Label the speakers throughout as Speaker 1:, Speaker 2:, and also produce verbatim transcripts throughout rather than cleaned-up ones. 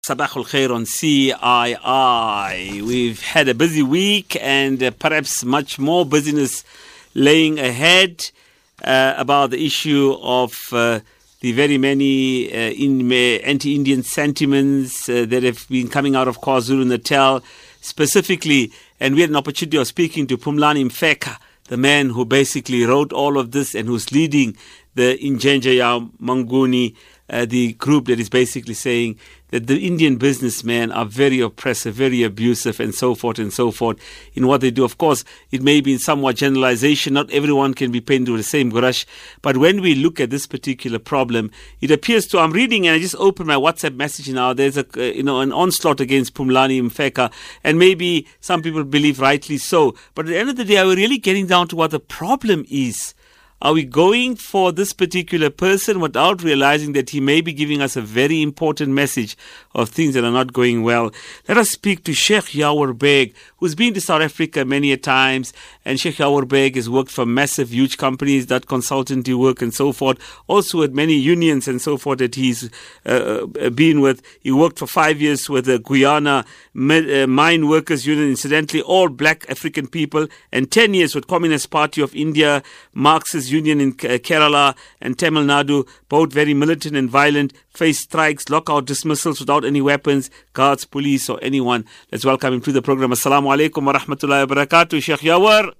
Speaker 1: Sabahul Khair on C I I. We've had a busy week and uh, perhaps much more busyness laying ahead uh, about the issue of uh, the very many uh, in, uh, anti-Indian sentiments uh, that have been coming out of KwaZulu-Natal specifically. And we had an opportunity of speaking to Phumlani Mfeka, the man who basically wrote all of this and who's leading the Injenjaya Manguni, uh, the group that is basically saying that the Indian businessmen are very oppressive, very abusive, and so forth and so forth in what they do. Of course, it may be in somewhat generalization. Not everyone can be painted with the same brush. But when we look at this particular problem, it appears to, I'm reading and I just opened my WhatsApp message now, there's a, uh, you know, an onslaught against Phumlani Mfeka, and maybe some people believe rightly so. But at the end of the day, are we really getting down to what the problem is? Are we going for this particular person without realizing that he may be giving us a very important message of things that are not going well? Let us speak to Sheikh Yawar Beg, who's been to South Africa many a times. And Sheikh Yawar Beg has worked for massive, huge companies, that consultancy work and so forth. Also at many unions and so forth that he's uh, been with. He worked for five years with the Guyana Mine Workers Union, incidentally, all black African people. And ten years with Communist Party of India, Marxist Union in Kerala and Tamil Nadu, both very militant and violent, face strikes, lockout dismissals without any weapons, guards, police or anyone. Let's welcome him to the program. Assalamu alaikum wa rahmatullahi wa barakatuh. Sheikh Yawar.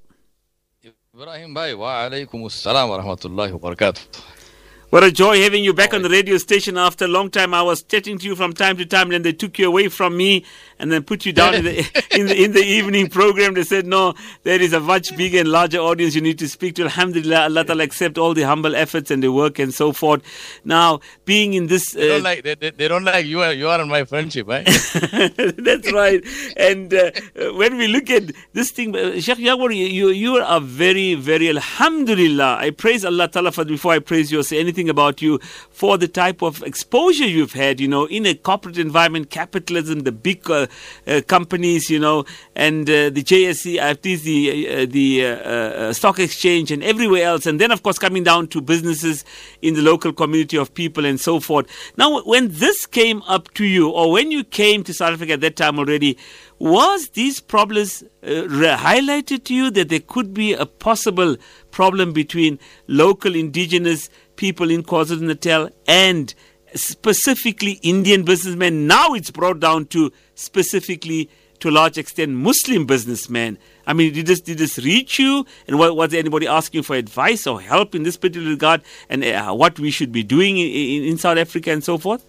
Speaker 2: Ibrahim Bhai, wa alaikum assalam wa rahmatullahi wa barakatuh.
Speaker 1: What a joy having you back on the radio station after a long time. I was chatting to you from time to time, and then they took you away from me and then put you down in, the, in the in the evening program. They said, no, there is a much bigger and larger audience you need to speak to. Alhamdulillah, Allah Ta'ala accept all the humble efforts and the work and so forth. Now, being in this... Uh,
Speaker 2: they, don't like, they, they, they don't like you, are, you are in my friendship, right?
Speaker 1: That's right. And uh, when we look at this thing, uh, Sheikh Yawar, you, you are very, very, Alhamdulillah. I praise Allah Ta'ala for, before I praise you or say anything about you, for the type of exposure you've had, you know, in a corporate environment, capitalism, the big uh, uh, companies, you know, and uh, the J S C, I F Ts, the, uh, the uh, uh, stock exchange and everywhere else. And then, of course, coming down to businesses in the local community of people and so forth. Now, when this came up to you, or when you came to South Africa at that time already, was these problems uh, highlighted to you that there could be a possible problem between local indigenous people in KwaZulu-Natal and specifically Indian businessmen? Now it's brought down to specifically, to a large extent, Muslim businessmen. I mean, did this, did this reach you? And what, was there anybody asking for advice or help in this particular regard? And uh, what we should be doing in, in, in South Africa and so forth?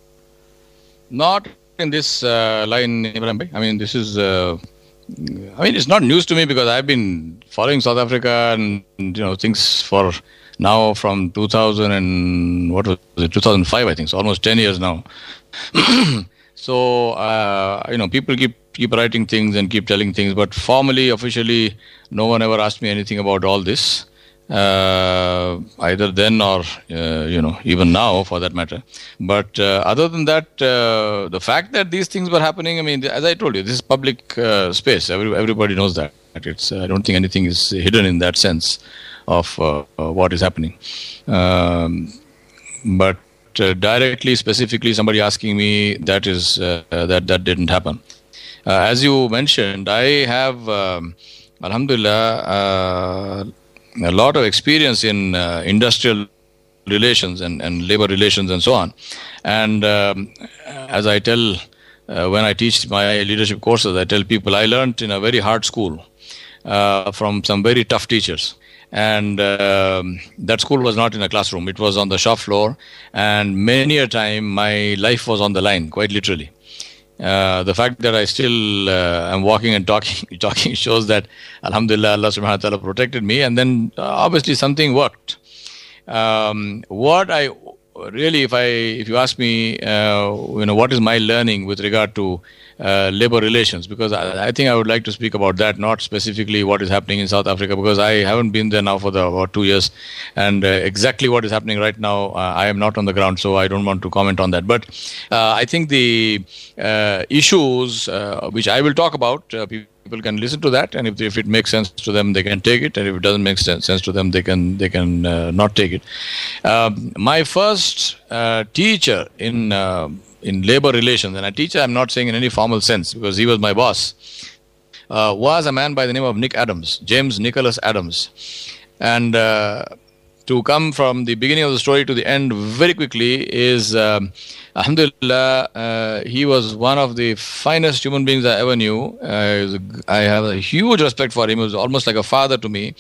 Speaker 2: Not in this uh, line, Ibrahim Bhai. I mean, this is... Uh, I mean, it's not news to me because I've been following South Africa and, you know, things for now from two thousand and what was it, two thousand five, I think. So almost ten years now. so, uh, you know, people keep keep writing things and keep telling things, but formally, officially, no one ever asked me anything about all this. Uh, either then or, uh, you know, even now for that matter. But uh, other than that, uh, the fact that these things were happening, I mean, as I told you, this is public uh, space. Every, everybody knows that. It's, uh, I don't think anything is hidden in that sense of uh, uh, what is happening. Um, but uh, directly, specifically, somebody asking me, that is uh, that that didn't happen. Uh, as you mentioned, I have, um, alhamdulillah, uh, a lot of experience in uh, industrial relations and, and labor relations and so on. And um, as I tell, uh, when I teach my leadership courses, I tell people I learned in a very hard school uh, from some very tough teachers. And uh, that school was not in a classroom. It was on the shop floor. And many a time, my life was on the line, quite literally. Uh, the fact that I still uh, am walking and talking talking shows that, alhamdulillah, Allah subhanahu wa ta'ala protected me. And then uh, obviously something worked. Um, what I really, if I if you ask me, uh, you know, what is my learning with regard to uh, labor relations? Because I, I think I would like to speak about that, not specifically what is happening in South Africa, because I haven't been there now for the, about two years. And uh, exactly what is happening right now, uh, I am not on the ground, so I don't want to comment on that. But uh, I think the uh, issues uh, which I will talk about, uh, people People can listen to that, and if if it makes sense to them, they can take it, and if it doesn't make sense, sense to them, they can they can uh, not take it. Um, my first uh, teacher in uh, in labor relations, and a teacher I'm not saying in any formal sense because he was my boss, uh, was a man by the name of Nick Adams, James Nicholas Adams. And uh, to come from the beginning of the story to the end very quickly is, um, alhamdulillah, uh, he was one of the finest human beings I ever knew. Uh, I have a huge respect for him. He was almost like a father to me.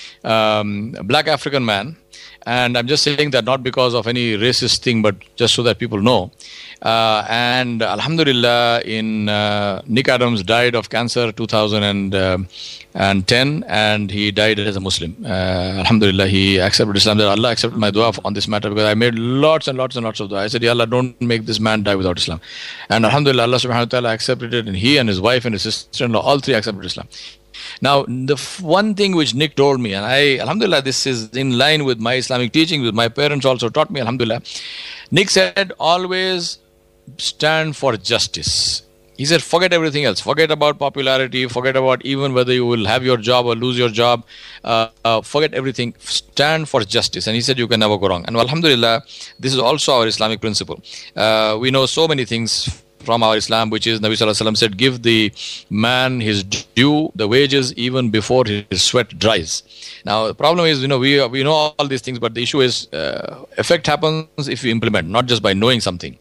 Speaker 2: Um, a black African man. And I'm just saying that not because of any racist thing, but just so that people know. Uh, and alhamdulillah, in uh, Nick Adams died of cancer two thousand ten, and he died as a Muslim. Uh, alhamdulillah, he accepted Islam. That Allah accepted my dua on this matter because I made lots and lots and lots of dua. I said, Ya Allah, don't make this man die without Islam. And alhamdulillah, Allah subhanahu wa ta'ala accepted it, and he and his wife and his sister-in-law, all three accepted Islam. Now, the f- one thing which Nick told me, and I, alhamdulillah, this is in line with my Islamic teaching, with my parents also taught me, alhamdulillah. Nick said, always stand for justice. He said, forget everything else. Forget about popularity. Forget about even whether you will have your job or lose your job. Uh, uh, forget everything. Stand for justice. And he said, you can never go wrong. And alhamdulillah, this is also our Islamic principle. Uh, we know so many things from our Islam, which is Nabi Sallallahu Alaihi Wasallam said, give the man his due, the wages, even before his sweat dries. Now, the problem is, you know, we we know all these things, but the issue is uh, effect happens if you implement, not just by knowing something.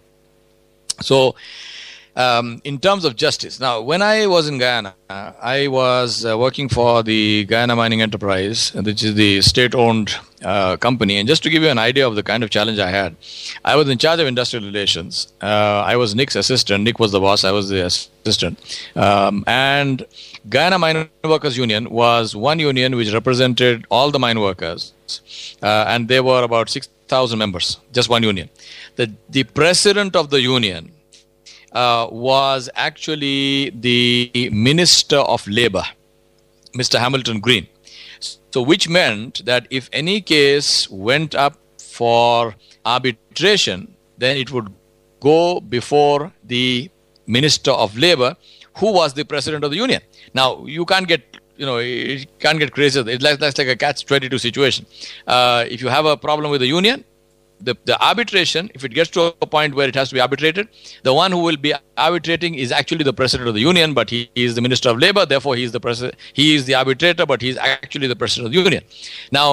Speaker 2: So, um, in terms of justice, now, when I was in Guyana, uh, I was uh, working for the Guyana Mining Enterprise, which is the state-owned uh, company. And just to give you an idea of the kind of challenge I had, I was in charge of industrial relations. Uh, I was Nick's assistant. Nick was the boss. I was the assistant. Um, and Guyana Mine Workers Union was one union which represented all the mine workers. Uh, and there were about six thousand members, just one union. The, the president of the union Uh, was actually the Minister of Labour, Mister Hamilton Green. So which meant that if any case went up for arbitration, then it would go before the Minister of Labour, who was the President of the Union. Now, you can't get, you know, it can't get crazy. It's like, that's like a catch twenty-two situation. Uh, if you have a problem with the union, The, the arbitration, if it gets to a point where it has to be arbitrated, the one who will be arbitrating is actually the president of the union, but he, he is the Minister of Labour, therefore he is the president, he is the arbitrator, but he is actually the president of the union. Now,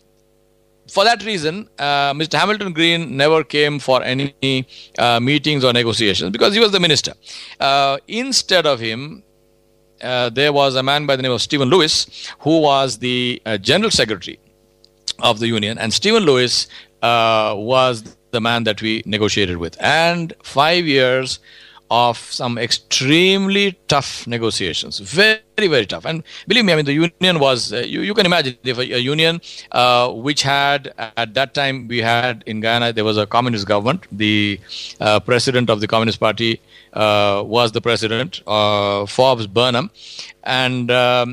Speaker 2: for that reason, uh, Mister Hamilton Green never came for any uh, meetings or negotiations because he was the minister. Uh, instead of him, uh, there was a man by the name of Stephen Lewis, who was the uh, general secretary of the union, and Stephen Lewis Uh, was the man that we negotiated with. And five years of some extremely tough negotiations. Very, very tough. And believe me, I mean, the union was, uh, you, you can imagine, if a, a union uh, which had, at that time, we had in Guyana, there was a communist government. The uh, president of the Communist Party uh, was the president, uh, Forbes Burnham. And um,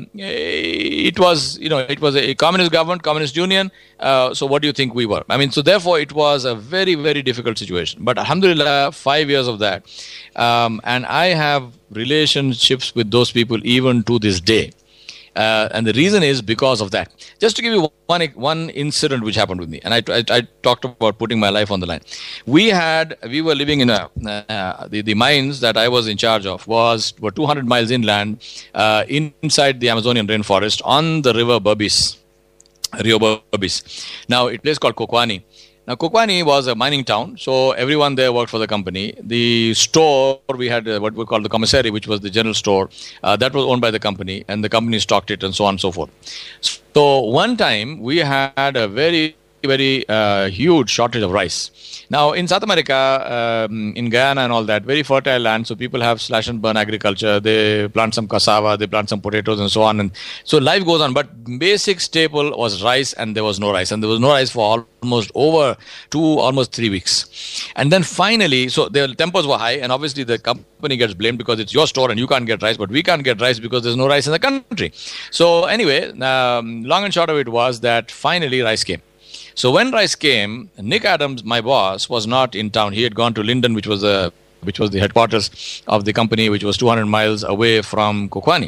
Speaker 2: it was, you know, it was a communist government, communist union. Uh, so what do you think we were? I mean, so therefore it was a very, very difficult situation. But alhamdulillah, five years of that. Um, and I have relationships with those people even to this day. Uh, and the reason is because of that. Just to give you one one incident which happened with me, and I, I, I talked about putting my life on the line. We had we were living in a uh, the the mines that I was in charge of was were two hundred miles inland, uh, in, inside the Amazonian rainforest on the river Berbice, Rio Berbice. Now, a place called Kokwani. Now, Kokwani was a mining town, so everyone there worked for the company. The store, we had uh, what we call the commissary, which was the general store, uh, that was owned by the company, and the company stocked it and so on and so forth. So one time, we had a very, very uh, huge shortage of rice. Now, in South America, um, in Guyana and all that, very fertile land, so people have slash and burn agriculture. They plant some cassava, they plant some potatoes and so on. And so life goes on. But basic staple was rice, and there was no rice. And there was no rice for almost over two, almost three weeks. And then finally, so their tempers were high, and obviously the company gets blamed because it's your store and you can't get rice, but we can't get rice because there's no rice in the country. So anyway, um, long and short of it was that finally rice came. So when rice came, Nick Adams, my boss, was not in town. He had gone to Linden, which was a, which was the headquarters of the company, which was two hundred miles away from Kokwani.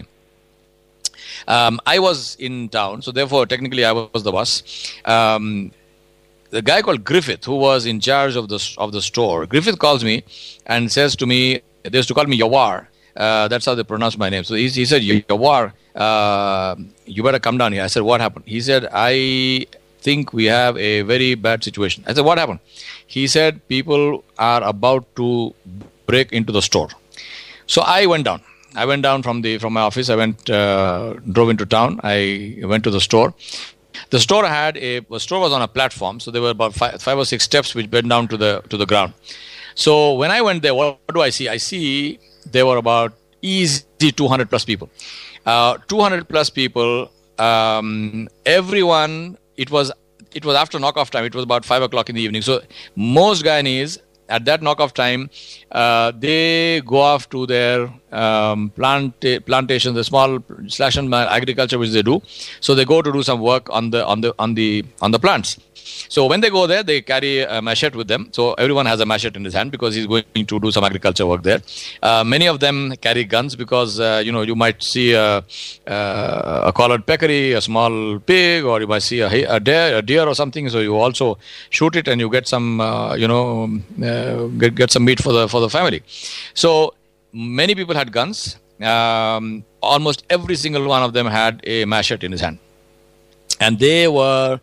Speaker 2: Um, I was in town, so therefore technically I was the boss. Um, the guy called Griffith, who was in charge of the of the store, Griffith calls me and says to me, they used to call me Yawar. Uh, that's how they pronounce my name. So he, he said, Yawar, uh, you better come down here. I said, what happened? He said, I think we have a very bad situation. I said, what happened? He said, people are about to break into the store. So I went down. I went down from the from my office. I went, uh, drove into town. I went to the store. The store had a the store was on a platform, so there were about five, five or six steps which went down to the to the ground. So when I went there, what, what do I see? I see there were about easy two hundred plus people. Uh, two hundred plus people. Um, everyone. It was it was after knock-off time. It was about five o'clock in the evening. So most Guyanese at that knock-off time, uh, they go off to their um, plant plantations, the small slash and agriculture which they do. So they go to do some work on the on the on the on the plants. So when they go there, they carry a machete with them. So everyone has a machete in his hand because he's going to do some agriculture work there. Uh, many of them carry guns because, uh, you know, you might see a, a, a collared peccary, a small pig, or you might see a, a, deer, a deer or something. So you also shoot it and you get some, uh, you know, uh, get, get some meat for the for the family. So many people had guns. Um, almost every single one of them had a machete in his hand. And they were...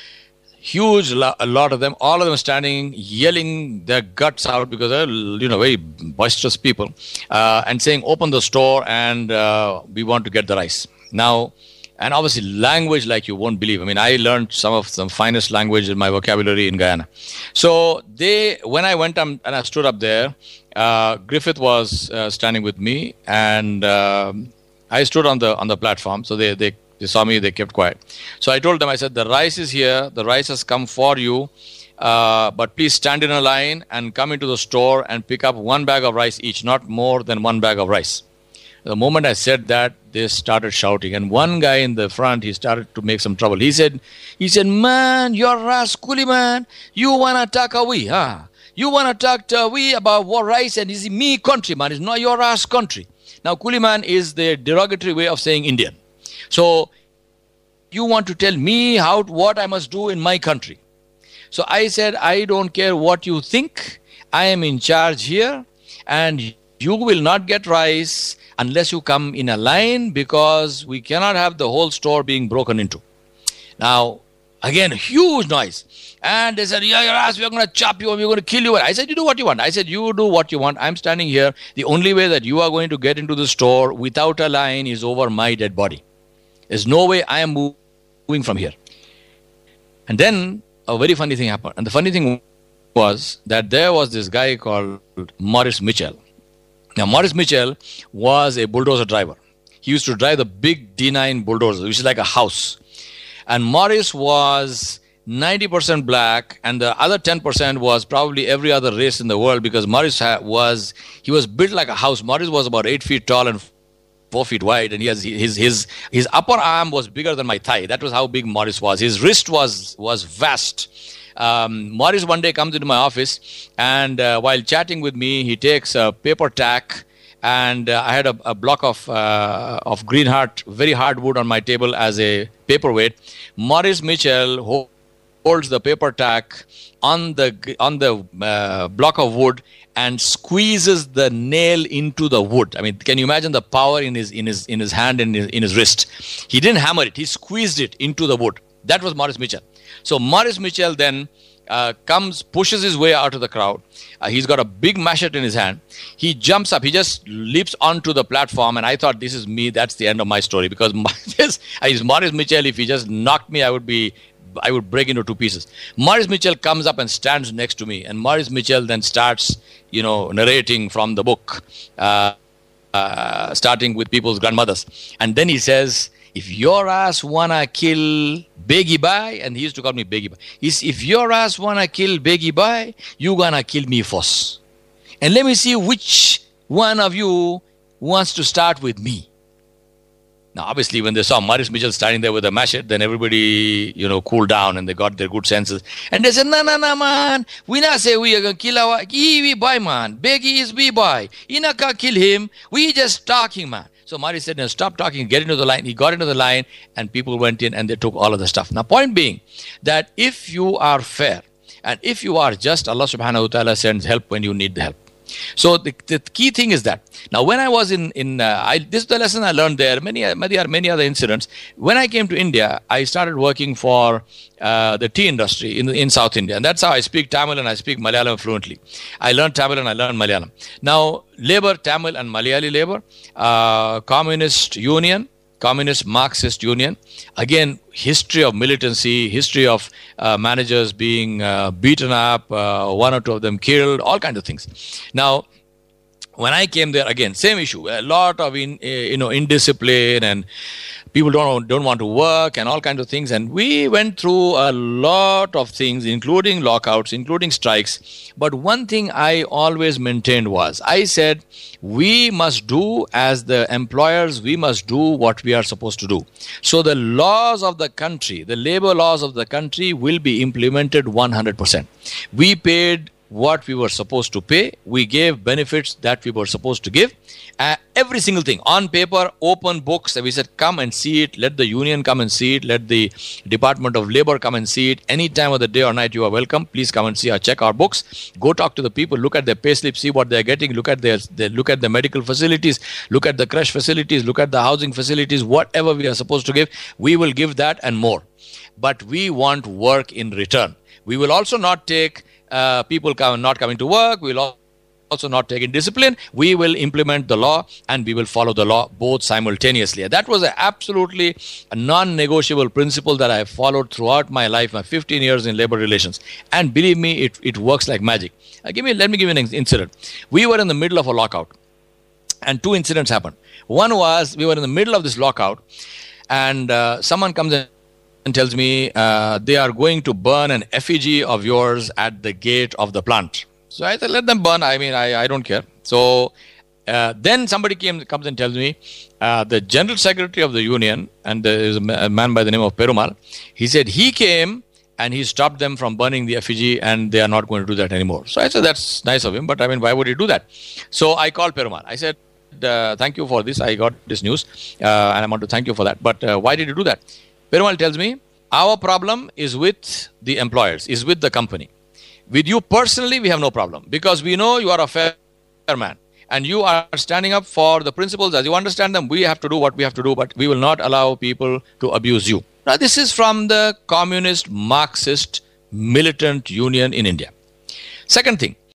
Speaker 2: huge, a lot of them, all of them standing, yelling their guts out because they're, you know, very boisterous people, uh, and saying, open the store and uh, we want to get the rice. Now, and obviously language like you won't believe. I mean, I learned some of the finest language in my vocabulary in Guyana. So they, when I went up and I stood up there, uh, Griffith was uh, standing with me, and uh, I stood on the on the platform. So they they They saw me, they kept quiet. So I told them, I said, the rice is here, the rice has come for you, uh, but please stand in a line and come into the store and pick up one bag of rice each, not more than one bag of rice. The moment I said that, they started shouting. And one guy in the front, he started to make some trouble. He said, he said, man, you're rascally, man. You want to talk away, huh? You want to talk to we about what rice, and is me country, man. It's not your ass country. Now, Kuliman is the derogatory way of saying Indian. So, you want to tell me how what I must do in my country. So I said, I don't care what you think. I am in charge here, and you will not get rice unless you come in a line, because we cannot have the whole store being broken into. Now, again, huge noise. And they said, yeah, your ass, we're going to chop you and we're going to kill you. I said, you do what you want. I said, you do what you want. I'm standing here. The only way that you are going to get into the store without a line is over my dead body. There's no way I am moving from here. And then a very funny thing happened. And the funny thing was that there was this guy called Maurice Mitchell. Now, Maurice Mitchell was a bulldozer driver. He used to drive the big D nine bulldozer, which is like a house. And Maurice was ninety percent black, and the other ten percent was probably every other race in the world, because Maurice was, he was built like a house. Maurice was about eight feet tall and four feet wide, and he has his his his upper arm was bigger than my thigh. That was how big Maurice was. His wrist was was vast. Um, Maurice one day comes into my office, and uh, while chatting with me, he takes a paper tack, and uh, I had a, a block of uh, of Greenheart, very hard wood on my table as a paperweight. Maurice Mitchell holds the paper tack on the on the uh, block of wood and squeezes the nail into the wood. I mean, can you imagine the power in his in his in his hand and in his, in his wrist? He didn't hammer it; he squeezed it into the wood. That was Maurice Mitchell. So Maurice Mitchell then uh, comes, pushes his way out of the crowd. Uh, he's got a big machete in his hand. He jumps up. He just leaps onto the platform, and I thought, this is me. That's the end of my story, because this is Maurice Mitchell. If he just knocked me, I would be. I would break into two pieces. Maurice Mitchell comes up and stands next to me, and Maurice Mitchell then starts, you know, narrating from the book, uh, uh, starting with people's grandmothers. And then he says, if your ass wanna kill Begi Bai, and he used to call me Begi Bai, he says, if your ass wanna kill Begi Bai, you gonna kill me first. And let me see which one of you wants to start with me. Now, obviously, when they saw Maurice Mitchell standing there with a machete, then everybody, you know, cooled down and they got their good senses. And they said, no, no, no, man. We not say we are going to kill our... He we buy, man. Beggy is we buy. You not going to kill him. We just talking, man. So Maurice said, no, stop talking. Get into the line. He got into the line and people went in and they took all of the stuff. Now, point being that if you are fair and if you are just, Allah subhanahu wa ta'ala sends help when you need the help. So the, the key thing is that now when I was in in uh, I, this is the lesson I learned there. Many many many other incidents. When I came to India, I started working for uh, the tea industry in in South India, and that's how I speak Tamil and I speak Malayalam fluently. I learned Tamil and I learned Malayalam. Now, labor, Tamil and Malayali labor, uh, Communist Union. Communist Marxist Union, again, history of militancy, history of uh, managers being uh, beaten up, uh, one or two of them killed, all kinds of things. Now, when I came there, again, same issue, a lot of in, uh, you know indiscipline and people don't don't want to work and all kinds of things. And we went through a lot of things, including lockouts, including strikes. But one thing I always maintained was, I said, we must do as the employers, we must do what we are supposed to do. So the laws of the country, the labor laws of the country will be implemented one hundred percent. We paid what we were supposed to pay. We gave benefits that we were supposed to give. Uh, every single thing on paper, open books. We said, come and see it. Let the union come and see it. Let the Department of Labor come and see it. Any time of the day or night, you are welcome. Please come and see or check our books. Go talk to the people. Look at their payslip. See what they are getting. Look at their, their look at the medical facilities. Look at the crash facilities. Look at the housing facilities. Whatever we are supposed to give, we will give that and more. But we want work in return. We will also not take uh, people come not coming to work. We will also also not taking discipline. We will implement the law and we will follow the law both simultaneously. That was a absolutely a non-negotiable principle that I have followed throughout my life, my fifteen years in labor relations. And believe me, it, it works like magic. Uh, give me, let me give you an incident. We were in the middle of a lockout and two incidents happened. One was we were in the middle of this lockout and uh, someone comes in and tells me uh, they are going to burn an effigy of yours at the gate of the plant. So I said, let them burn. I mean, I, I don't care. So uh, then somebody came, comes and tells me, uh, the general secretary of the union, and there is a man by the name of Perumal, he said he came and he stopped them from burning the effigy and they are not going to do that anymore. So I said, that's nice of him, but I mean, why would he do that? So I called Perumal. I said, uh, thank you for this. I got this news uh, and I want to thank you for that. But uh, why did you do that? Perumal tells me, our problem is with the employers, is with the company. With you personally, we have no problem because we know you are a fair man and you are standing up for the principles as you understand them. We have to do what we have to do, but we will not allow people to abuse you. Now, this is from the Communist Marxist Militant Union in India. Second thing,